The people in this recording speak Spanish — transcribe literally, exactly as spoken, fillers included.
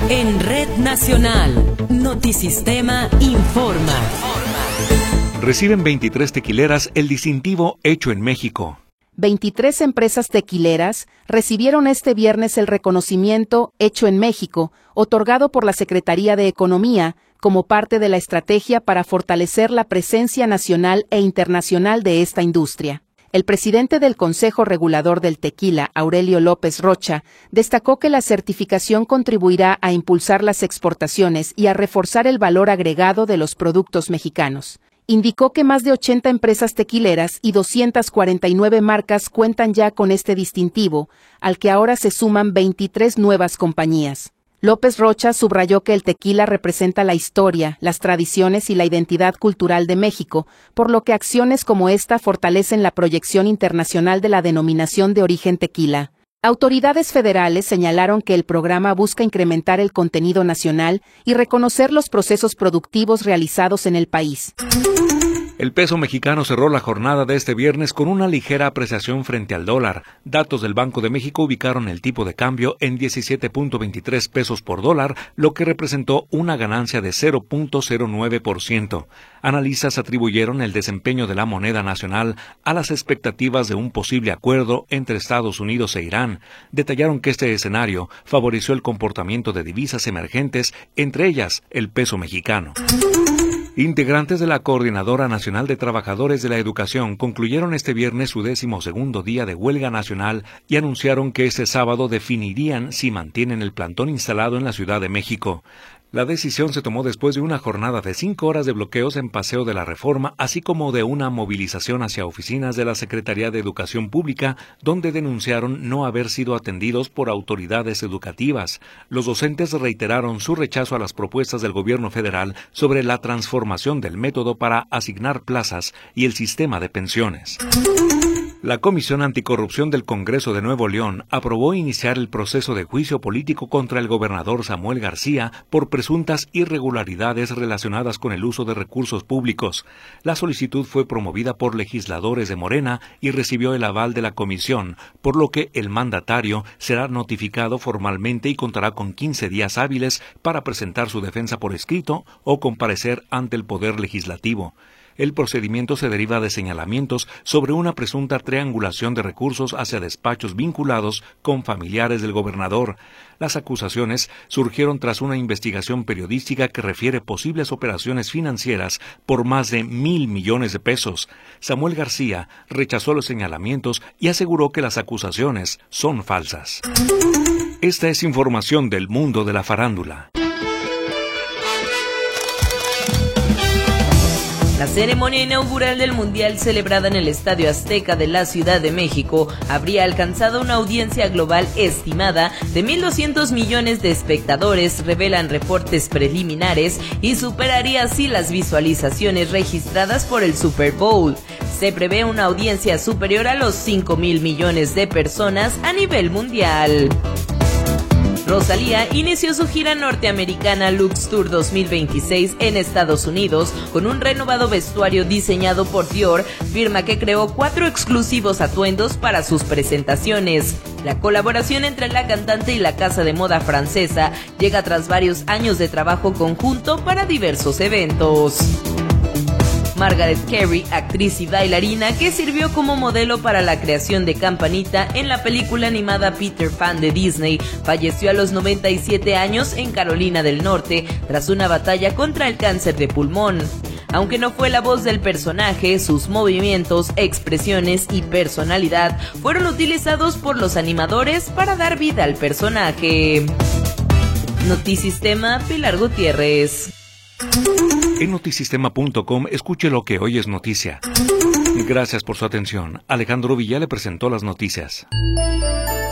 En Red Nacional, Notisistema informa. Reciben veintitrés tequileras el distintivo Hecho en México. veintitrés empresas tequileras recibieron este viernes el reconocimiento Hecho en México, otorgado por la Secretaría de Economía, como parte de la estrategia para fortalecer la presencia nacional e internacional de esta industria. El presidente del Consejo Regulador del Tequila, Aurelio López Rocha, destacó que la certificación contribuirá a impulsar las exportaciones y a reforzar el valor agregado de los productos mexicanos. Indicó que más de ochenta empresas tequileras y doscientas cuarenta y nueve marcas cuentan ya con este distintivo, al que ahora se suman veintitrés nuevas compañías. López Rocha subrayó que el tequila representa la historia, las tradiciones y la identidad cultural de México, por lo que acciones como esta fortalecen la proyección internacional de la denominación de origen tequila. Autoridades federales señalaron que el programa busca incrementar el contenido nacional y reconocer los procesos productivos realizados en el país. El peso mexicano cerró la jornada de este viernes con una ligera apreciación frente al dólar. Datos del Banco de México ubicaron el tipo de cambio en diecisiete punto veintitrés pesos por dólar, lo que representó una ganancia de cero punto cero nueve por ciento. Analistas atribuyeron el desempeño de la moneda nacional a las expectativas de un posible acuerdo entre Estados Unidos e Irán. Detallaron que este escenario favoreció el comportamiento de divisas emergentes, entre ellas el peso mexicano. Integrantes de la Coordinadora Nacional de Trabajadores de la Educación concluyeron este viernes su décimo segundo día de huelga nacional y anunciaron que este sábado definirían si mantienen el plantón instalado en la Ciudad de México. La decisión se tomó después de una jornada de cinco horas de bloqueos en Paseo de la Reforma, así como de una movilización hacia oficinas de la Secretaría de Educación Pública, donde denunciaron no haber sido atendidos por autoridades educativas. Los docentes reiteraron su rechazo a las propuestas del gobierno federal sobre la transformación del método para asignar plazas y el sistema de pensiones. La Comisión Anticorrupción del Congreso de Nuevo León aprobó iniciar el proceso de juicio político contra el gobernador Samuel García por presuntas irregularidades relacionadas con el uso de recursos públicos. La solicitud fue promovida por legisladores de Morena y recibió el aval de la comisión, por lo que el mandatario será notificado formalmente y contará con quince días hábiles para presentar su defensa por escrito o comparecer ante el Poder Legislativo. El procedimiento se deriva de señalamientos sobre una presunta triangulación de recursos hacia despachos vinculados con familiares del gobernador. Las acusaciones surgieron tras una investigación periodística que refiere posibles operaciones financieras por más de mil millones de pesos. Samuel García rechazó los señalamientos y aseguró que las acusaciones son falsas. Esta es información del mundo de la farándula. La ceremonia inaugural del Mundial celebrada en el Estadio Azteca de la Ciudad de México habría alcanzado una audiencia global estimada de mil doscientos millones de espectadores, revelan reportes preliminares, y superaría así las visualizaciones registradas por el Super Bowl. Se prevé una audiencia superior a los cinco mil millones de personas a nivel mundial. Rosalía inició su gira norteamericana Lux Tour dos mil veintiséis en Estados Unidos con un renovado vestuario diseñado por Dior, firma que creó cuatro exclusivos atuendos para sus presentaciones. La colaboración entre la cantante y la casa de moda francesa llega tras varios años de trabajo conjunto para diversos eventos. Margaret Qualley, actriz y bailarina que sirvió como modelo para la creación de Campanita en la película animada Peter Pan de Disney, falleció a los noventa y siete años en Carolina del Norte tras una batalla contra el cáncer de pulmón. Aunque no fue la voz del personaje, sus movimientos, expresiones y personalidad fueron utilizados por los animadores para dar vida al personaje. Notisistema, Pilar Gutiérrez. En notisistema punto com escuche lo que hoy es noticia. Gracias por su atención. Alejandro Villa le presentó las noticias.